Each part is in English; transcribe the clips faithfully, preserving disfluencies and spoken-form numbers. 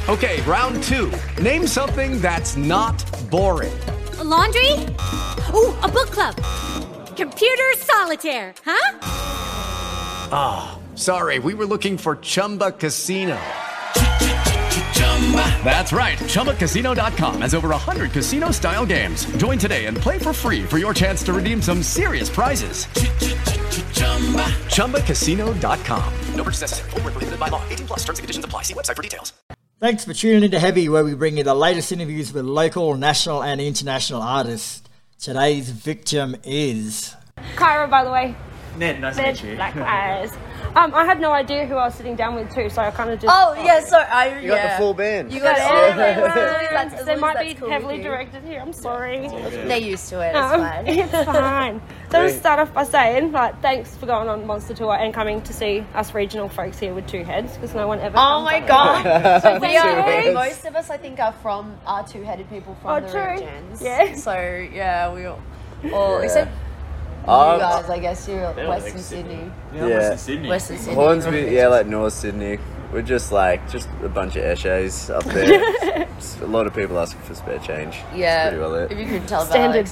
Okay, round two. Name something that's not boring. A laundry? Ooh, a book club. Computer solitaire, huh? Ah, oh, sorry, we were looking for Chumba Casino. That's right, Chumba Casino dot com has over one hundred casino-style games. Join today and play for free for your chance to redeem some serious prizes. Chumba Casino dot com. No purchase necessary. Void where prohibited by law. eighteen plus. Terms and conditions apply. See website for details. Thanks for tuning into Heavy, where we bring you the latest interviews with local, national and international artists. Today's victim is... Kyra, by the way. Ned, nice Ned, to meet you. likewise. Um, I had no idea who I was sitting down with too, so I kind of just... Oh, yeah, so I... You yeah. got the full band. You got everyone. everyone. As They long might as be that's cool heavily with you. directed here, I'm sorry. They're used to it, it's Um, fine. it's fine. So I'll start off by saying, like, thanks for going on Monster Tour and coming to see us regional folks here with two heads, because no one ever Oh comes my up god! So we Two are, heads. most of us, I think, are from are two-headed people from Oh, the true. regions. Yeah. So yeah, we all, all except Um, you guys. I guess you're They're Western like Sydney. Yeah, Yeah. Western Sydney. Western Sydney. Hornsby, yeah, like North Sydney. We're just like, just a bunch of eshays up there. Just a lot of people asking for spare change. Yeah. That's pretty well it. If you couldn't tell about Standard.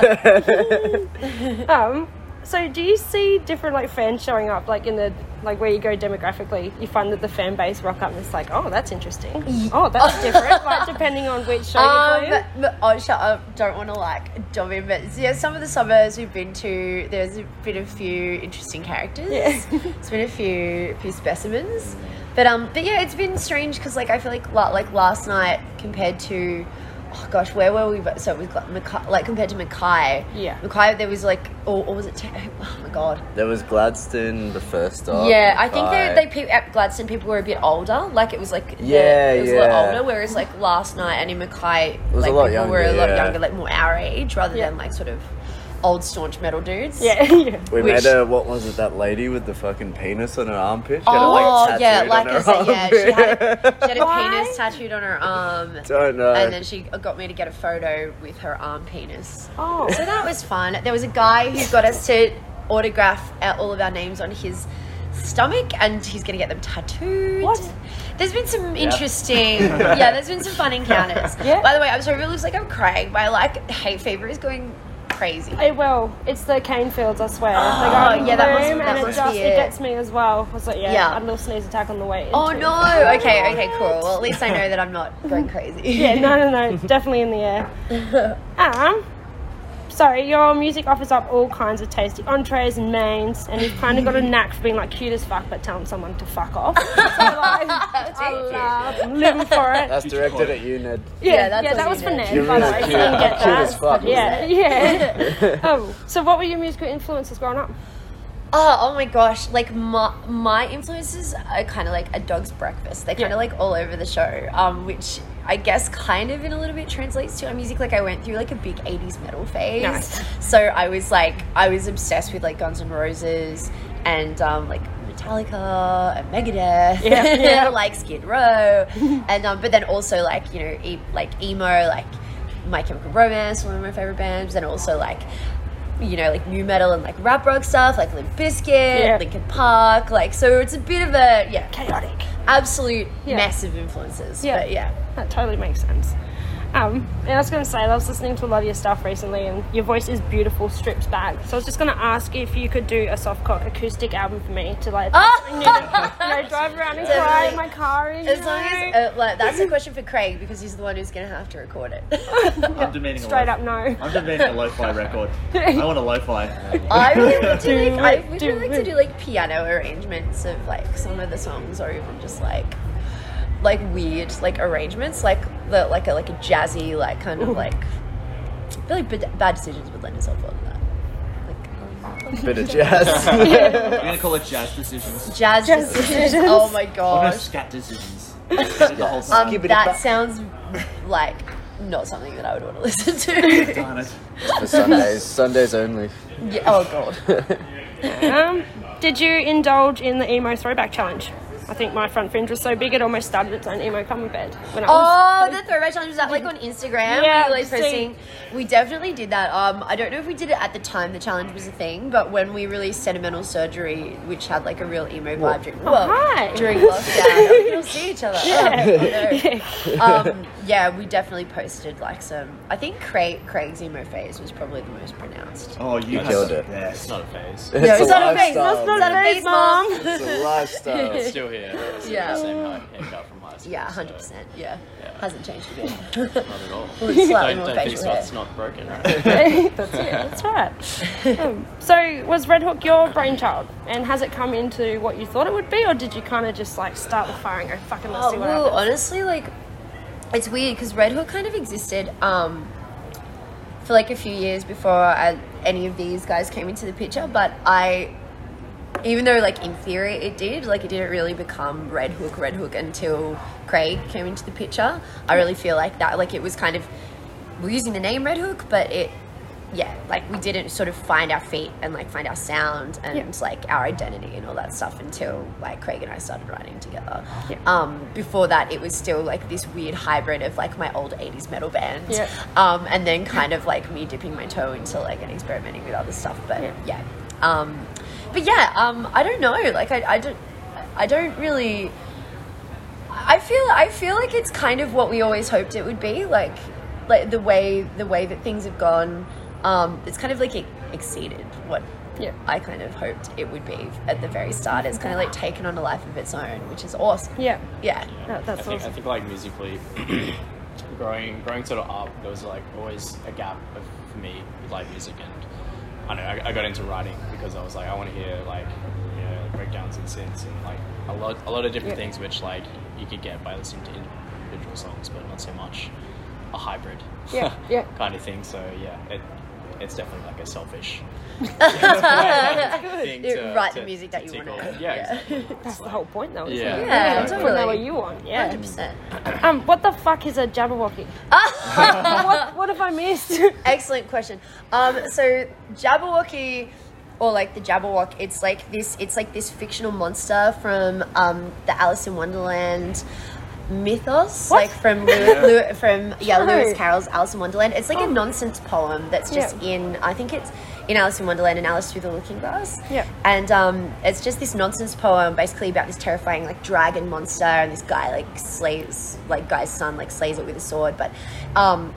Alex, Yeah. Um, so do you see different, like, fans showing up, like, in the, like, where you go demographically, you find that the fan base rock up and it's like, oh, that's interesting. Oh, that's different, like, depending on which show Um, you're playing. but, oh, shut up. Don't want to like jump in, but yeah, some of the suburbs we've been to, there's been a few interesting characters. Yeah. It's been a few few specimens, but um, but yeah, it's been strange because like I feel like la- like last night compared to, oh gosh, where were we? But so it was like, Mackay, like compared to Mackay. Yeah. Mackay, there was like, or, or was it? Te- oh my god. There was Gladstone the first stop. Yeah, I think they, Mackay. they pe- at Gladstone people were a bit older. Like it was like the- Yeah, it was a lot yeah. older. Whereas like last night and in Mackay, was like a lot people were a younger, lot yeah. younger, like more our age, rather Yeah. than like sort of old staunch metal dudes. Yeah, yeah. We Which- met a, what was it, that lady with the fucking penis on her armpit? She had it, Oh like, yeah, tattooed like on I her said, yeah, she had, armpit. she had a Why? penis tattooed on her arm, Don't know. and then she got me to get a photo with her arm penis. Oh. So that was fun. There was a guy who got us to autograph our, all of our names on his stomach, and he's going to get them tattooed. What? There's been some interesting, yeah, there's been some fun encounters. Yeah. By the way, I'm sorry, it looks like I'm crying. My like hay fever is going crazy. It will. It's the cane fields, I swear. Oh, Like, I'm yeah, that must- room that and it must just be it it. gets me as well. I was like, yeah, Yeah. I had a little sneeze attack on the way. Oh into no! it. Okay, okay, cool. Well, at least I know that I'm not going crazy. Yeah, no, no, no, it's definitely in the air. Um, sorry, your music offers up all kinds of tasty entrees and mains, and you've kind of got a knack for being like cute as fuck, but telling someone to fuck off. So like, I love, I'm living for it. That's directed at you, Ned. Yeah, Yeah, yeah, that's that what was you for did. Ned, You're by the really way. So cute. you didn't get Cute that. as fuck, Yeah, yeah. Oh, so what were your musical influences growing up? Oh, oh my gosh. Like, my, my influences are kind of like a dog's breakfast. They're kind Yeah. of like all over the show, um, which I guess kind of in a little bit translates to our music. Like, I went through like a big eighties metal phase. Nice. So I was like, I was obsessed with like Guns N' Roses and um, like Metallica and Megadeth, Yeah, yeah. like Skid Row. and um, But then also like, you know, e- like emo, like My Chemical Romance, one of my favorite bands. And also like, you know, like new metal and like rap rock stuff, like Limp Bizkit, Yeah. Linkin Park, like, so it's a bit of a, yeah, Chaotic. absolute Yeah. massive influences. Yeah. But yeah. That totally makes sense. Um, and I was going to say, I was listening to a lot of your stuff recently, and your voice is beautiful, stripped back. So I was just going to ask if you could do a softcock acoustic album for me to like, Oh! you know, you know, drive around and cry in my car. And, As you long know, as, uh, like, that's a question for Craig because he's the one who's going to have to record it. I'm demanding straight a up no. I'm demanding a lo-fi record. I want a lo-fi. I really want to Do like, I it, would do really like to it. do like piano arrangements of like some of the songs, or even just like like weird like arrangements, like the like a like a jazzy like kind of like really bad, bad decisions would lend itself well to that. Like um, Bit of jazz. I'm gonna call it jazz decisions. jazz, Jazz decisions. decisions. Oh my I'm gonna gosh. scat decisions. The whole Um, time. Keep it that back. sounds like not something that I would want to listen to. Darn it. For Sundays. Sundays only. Yeah, oh god. Um, did you indulge in the emo throwback challenge? I think my front fringe was so big it almost started its own emo cover bed. When I Oh, was, the throwback challenge, was that like on Instagram? Yeah, Were you, like see- posting. We definitely did that. Um, I don't know if we did it at the time the challenge was a thing, but when we released Sentimental Surgery, which had like a real emo vibe during, well, hi. during lockdown, we could all see each other. Oh, no. um, yeah, we definitely posted like some. I think Craig, Craig's emo phase was probably the most pronounced. Oh, you You killed it. Yes. It's not a phase. No, it's not a phase. lifestyle, It's not a man. phase, mom. It's a lifestyle. It's still here. It's still Yeah. the same height haircut from high school. Yeah, so hundred percent. Yeah. Yeah. Hasn't changed a bit. Not at all. Well, it's slightly don't more don't think facial so. hair. It's not broken, right? That's it. That's right. Um, so, was Red Hook your brainchild, and has it come into what you thought it would be, or did you kind of just like start the fire and go fucking let's Oh, see what well, happens? honestly, like, it's weird because Red Hook kind of existed um, for like a few years before I, any of these guys came into the picture. But I, even though like in theory it did, like it didn't really become Red Hook, Red Hook until Craig came into the picture. I really feel like that, like it was kind of, we're using the name Red Hook, but it, yeah, like we didn't sort of find our feet and like find our sound and Yeah. like our identity and all that stuff until like Craig and I started writing together. Yeah. Um, before that, it was still like this weird hybrid of like my old eighties metal band, Yeah. um, and then kind of like me dipping my toe into like and experimenting with other stuff. But Yeah. yeah, um, but yeah, um, I don't know. Like I, I don't, I don't really. I feel I feel like it's kind of what we always hoped it would be. Like, like the way the way that things have gone. Um, it's kind of like it exceeded what Yeah. I kind of hoped it would be at the very start. It's kind of like taken on a life of its own, which is awesome. Yeah. Yeah. No, I that's think awesome. I think like musically, growing growing sort of up, there was like always a gap of, for me with like music, and I don't know. I, I got into writing because I was like, I want to hear like you know breakdowns and synths and like a lot a lot of different Yeah. things which like you could get by listening to individual songs, but not so much a hybrid Yeah, yeah. kind of thing. So yeah, it it's definitely like a selfish thing You to write the to- music to that you tickle. want. Yeah, exactly. That's the whole point, though, isn't Yeah. it? Yeah, That's totally. what you want. Yeah. Hundred percent. Um, what the fuck is a Jabberwocky? what, what have I missed? Excellent question. Um, so Jabberwocky, or like the Jabberwock, it's like this. It's like this fictional monster from um, the Alice in Wonderland mythos, What? like from Lew- Lew- from yeah No. Lewis Carroll's Alice in Wonderland. It's like Oh. a nonsense poem that's just Yeah. in. I think it's in Alice in Wonderland and Alice Through the Looking Glass. Yeah. And um, it's just this nonsense poem, basically about this terrifying like dragon monster, and this guy like slays like guy's son like slays it with a sword. But um,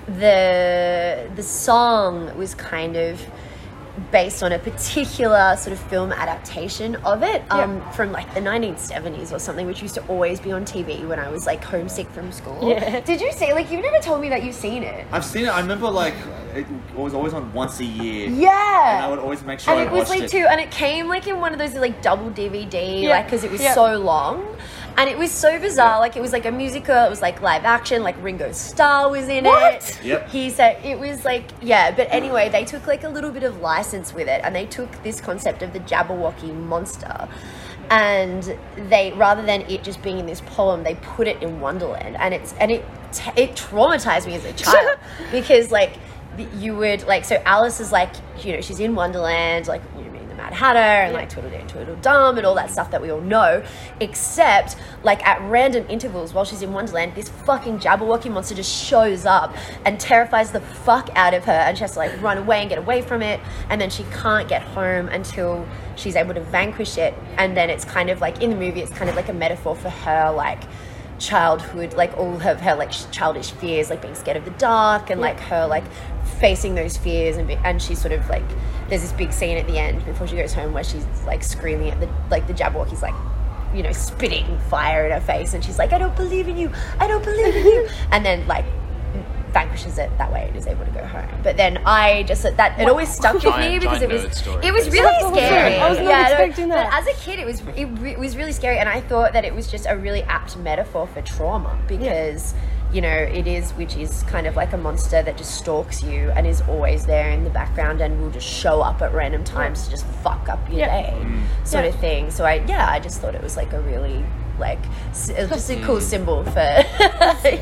the the song was kind of based on a particular sort of film adaptation of it um, Yeah. from like the nineteen seventies or something, which used to always be on T V when I was like homesick from school. Yeah. Did you see? Like, you've never told me that you've seen it. I've seen it. I remember like it was always on once a year. Yeah. And I would always make sure And I it was watched like it. too, and it came like in one of those like double D V D, Yeah. like because it was Yeah. so long, and it was so bizarre. Like it was like a musical, it was like live action, like Ringo Starr was in What? it. Yep. He said it was like yeah, but anyway, they took like a little bit of license with it, and they took this concept of the Jabberwocky monster. And they, rather than it just being in this poem, they put it in Wonderland, and it's and it t- it traumatized me as a child because like you would like so Alice is like you know she's in Wonderland like you know the Mad Hatter and like Tweedledee and Tweedledum and all that stuff that we all know, except like at random intervals while she's in Wonderland, this fucking Jabberwocky monster just shows up and terrifies the fuck out of her, and she has to like run away and get away from it, and then she can't get home until she's able to vanquish it. And then it's kind of like in the movie it's kind of like a metaphor for her like childhood, like all of her like childish fears, like being scared of the dark, and like her like facing those fears, and be, and she's sort of like there's this big scene at the end before she goes home where she's like screaming at the like the Jabberwocky's like you know spitting fire in her face, and she's like I don't believe in you, I don't believe in you, and then like vanquishes it that way and is able to go home. But then I just that it always stuck with Giant- me because it giant was nerd story. it was That's really awesome. scary. I was not Yeah, no, expecting that. But as a kid, it was it, re- it was really scary, and I thought that it was just a really apt metaphor for trauma because. You know, it is, which is kind of like a monster that just stalks you and is always there in the background and will just show up at random times to just fuck up your Yeah. day, sort Yeah. of thing. So I, yeah, I just thought it was like a really, like, s- it was just a cool symbol for, yeah.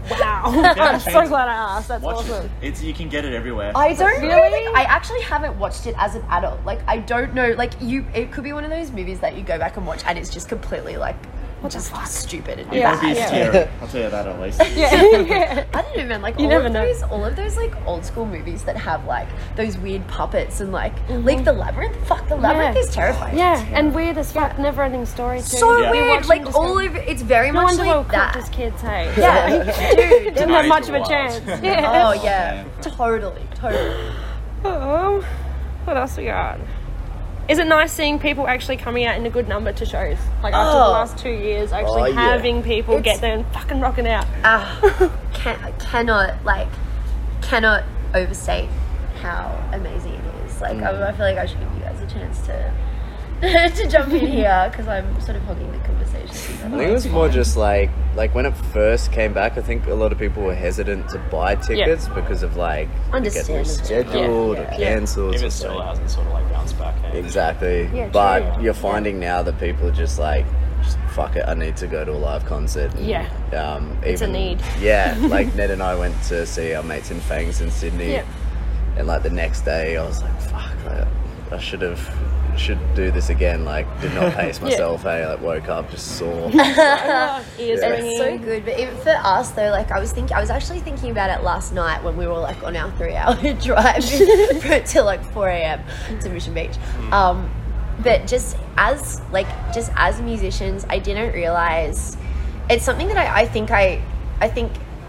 Wow. I'm so glad I asked. That's Watch awesome. it. It's you can get it everywhere. I don't Really? know. Like, I actually haven't watched it as an adult. Like, I don't know. Like, you, it could be one of those movies that you go back and watch, and it's just completely like, just stupid and Yeah. It'll be bad. scary. I'll tell you that at least. Yeah. yeah. I don't know, man. Like You all never of know. those, all of those like old school movies that have like those weird puppets and like, like the labyrinth. Fuck, the labyrinth Yeah. is terrifying. Yeah, and weird as fuck, never ending story too. So Yeah. You weird. watch Like them just all go, of it's very no much wonder we were like cooked that. as kids, hey? Yeah, dude. Didn't have much of a chance. Yeah. Oh yeah, totally, totally. Oh, what else we got? Is it nice seeing people actually coming out in a good number to shows? Like after the Oh. last two years, actually Oh, yeah. having people It's- get there and fucking rocking out. Ah, can, cannot like cannot overstate how amazing it is. Like I, I feel like I should give you guys a chance to to jump in here because I'm sort of hogging the conversation. I think it was more just like like when it first came back. I think a lot of people were hesitant to buy tickets because of like it gets Understandable. rescheduled Yeah, or yeah. cancelled. Even or still something. hasn't sort of like bounced back. Hey? Exactly. Yeah, but true. you're finding now that people are just like, just, fuck it, I need to go to a live concert. And, Yeah. Um, It's a even- need. Yeah. Like Ned and I went to see our mates in Fangs in Sydney. Yeah. And like the next day I was like, fuck, like, I should have, should do this again. Like did not pace myself. Hey, like woke up just sore. Ears Yeah. ringing. It's so good, but even for us though, like I was thinking, I was actually thinking about it last night when we were like on our three-hour drive to like four a.m. to Mission Beach. Um, but just as like just as musicians, I didn't realize it's something that I, I think I I think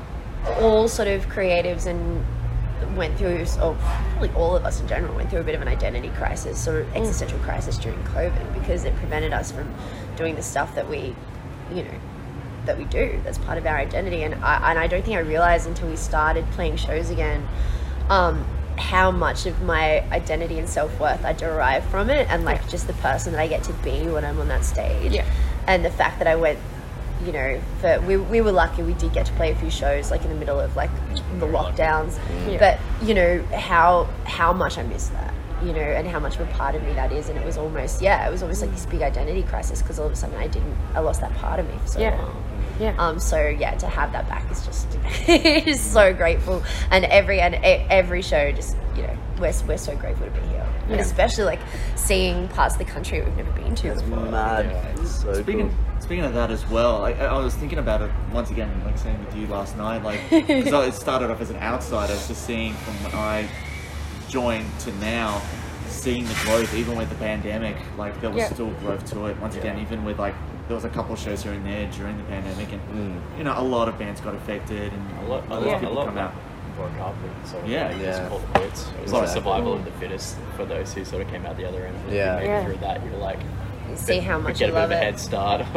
all sort of creatives and went through, or probably all of us in general went through a bit of an identity crisis or existential crisis during COVID because it prevented us from doing the stuff that we, you know, that we do. That's part of our identity. And I, and I don't think I realized until we started playing shows again, um, how much of my identity and self-worth I derive from it, and like just the person that I get to be when I'm on that stage. Yeah. And the fact that I went, you know, for we, we were lucky we did get to play a few shows like in the middle of like the lockdowns. Yeah. But you know how how much I miss that, you know, and how much of a part of me that is. And it was almost yeah, it was almost like this big identity crisis because all of a sudden I didn't I lost that part of me for so Yeah. long. Yeah. Um. So yeah, to have that back is just it is so grateful. And every and e- every show, just you know, we're we're so grateful to be here, and especially like seeing parts of the country we've never been to before. Mad. It's so Speaking cool. speaking of that as well, like, I, I was thinking about it once again, like saying with you last night, like because it started off as an outsider, just seeing from when I joined to now, seeing the growth, even with the pandemic, like there was Yeah. still growth to it. Once again, even with like there was a couple of shows here and there during the pandemic, and Mm. you know a lot of bands got affected, and A lot, a a lot, lot of a people lot come out. broke up and sort of Yeah. like, Yeah. just called it quits. It was like Exactly. survival of the fittest for those who sort of came out the other end. And Yeah. Maybe Yeah. through that, you're like, You see how we much get you a bit love of a it. head start of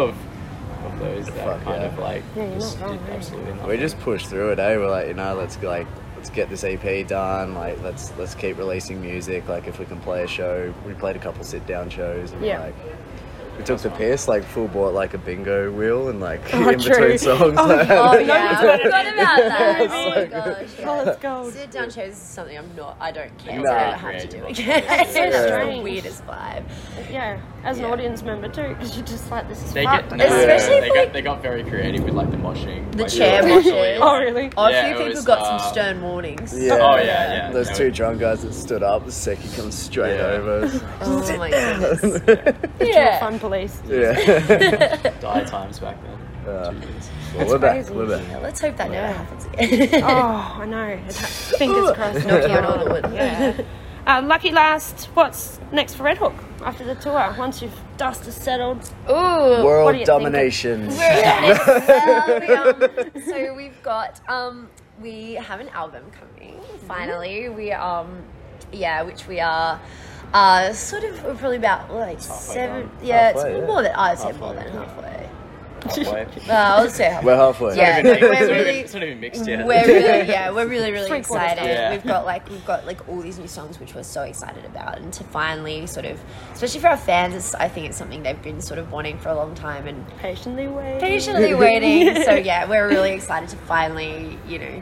of those that Fuck, kind yeah. of like Yeah, you're just not wrong, did yeah. absolutely nothing. We just pushed through it, eh? We're like, you know, let's go, like let's get this E P done. Like let's let's keep releasing music. Like if we can play a show, we played a couple sit down shows. And Yeah. Like, we took the piss, like full bought like a bingo wheel and like Oh, in true. between songs. Oh, like, Oh yeah, I forgot about that. Yeah. Oh my gosh. Yeah. Oh, let's go. Sit down shows is something I'm not. I don't care Nah. to ever have to do Creative. again. It's so That's the strange. weirdest vibe. Yeah, as an Yeah. audience member too, because you're just like, this is They fucked. get, no, Especially they if, got like- they got very creative with like the moshing, The like, chair they were moshing. actually, Oh, really? Oh, Yeah, a few it people was, got uh, some stern warnings. Yeah. Oh, yeah, yeah. Those No. two drunk guys that stood up, the second comes straight Yeah. over. Oh my goodness. Yeah. Yeah. Fun police. Yeah. dire times back then. Yeah. Two years. Well, we're back. crazy. We're back. Yeah, let's hope that Yeah. never happens again. Oh, I know. Fingers crossed. Knocking on all the wood. Yeah. Uh, lucky last, what's next for Red Hook after the tour? Once you've dust has settled. Ooh. What World are you domination. Yes. Well, we, um, so we've got um, we have an album coming. Finally, we um, yeah, which we are. Uh, sort of, we're probably about like seven. done. Yeah, Halfway, it's yeah. more than I'd say Halfway, more than yeah. halfway. Halfway. Uh, I'll say halfway. We're halfway. Yeah, It's not like, even- we're it's not even- really, it's not even mixed yet. we're really, yeah, we're really, really Three quarters excited. done. Yeah. We've got like, we've got like all these new songs which we're so excited about, and to finally sort of, especially for our fans, it's, I think it's something they've been sort of wanting for a long time and Patiently wait. patiently waiting. So yeah, we're really excited to finally, you know,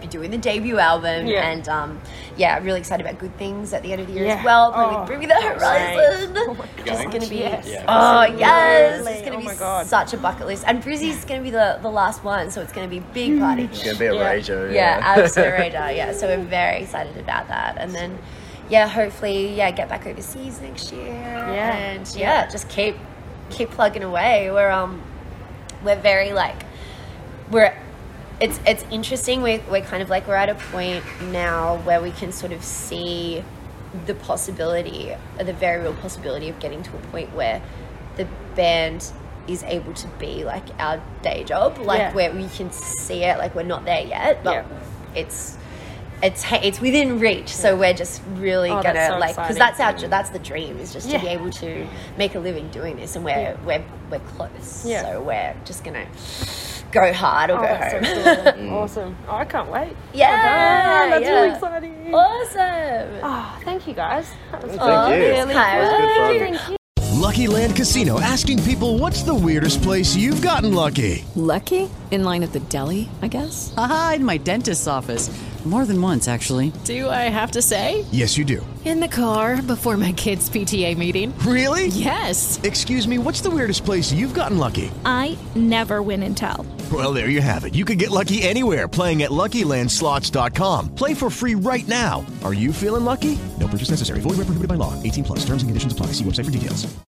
be doing the debut album, Yeah. and um, yeah, really excited about Good Things at the end of the year Yeah. as well. Playing Oh, with Bring Me the Horizon. Oh my Which is God. going to be Yes. Yeah. oh yes, Really? it's going to Oh be my God. such a bucket list. And Brizzy's going to be the, the last one, so it's going to be a big party. It's gonna be a Yeah. rager. Yeah, Yeah, absolute radar. Yeah, so we're very excited about that, and then yeah, hopefully yeah, get back overseas next year. Yeah. and yeah, just keep keep plugging away. We're um we're very like we're it's it's interesting. We're we're kind of like we're at a point now where we can sort of see the possibility, or the very real possibility of getting to a point where the band is able to be like our day job, like Yeah. where we can see it. Like we're not there yet, but Yeah. it's it's it's within reach. So we're just really Oh, gonna that's so like, because exciting. that's our that's the dream, is just Yeah. to be able to make a living doing this, and we're Yeah. we're we're close. Yeah. So we're just gonna go hard or Oh, go that's home. so cool. Awesome. Oh, I can't wait. Yeah, Well done. That's yeah. really exciting. Awesome. Oh, thank you guys. That was Thank Oh, you. thanks, really Kyra. fun. Good fun. Thank you. Lucky Land Casino, asking people, what's the weirdest place you've gotten lucky? Lucky? In line at the deli, I guess? Aha, in my dentist's office. More than once, actually. Do I have to say? Yes, you do. In the car before my kids' P T A meeting. Really? Yes. Excuse me, what's the weirdest place you've gotten lucky? I never win and tell. Well, there you have it. You can get lucky anywhere, playing at Lucky Land Slots dot com. Play for free right now. Are you feeling lucky? No purchase necessary. Void where prohibited by law. eighteen plus. Terms and conditions apply. See website for details.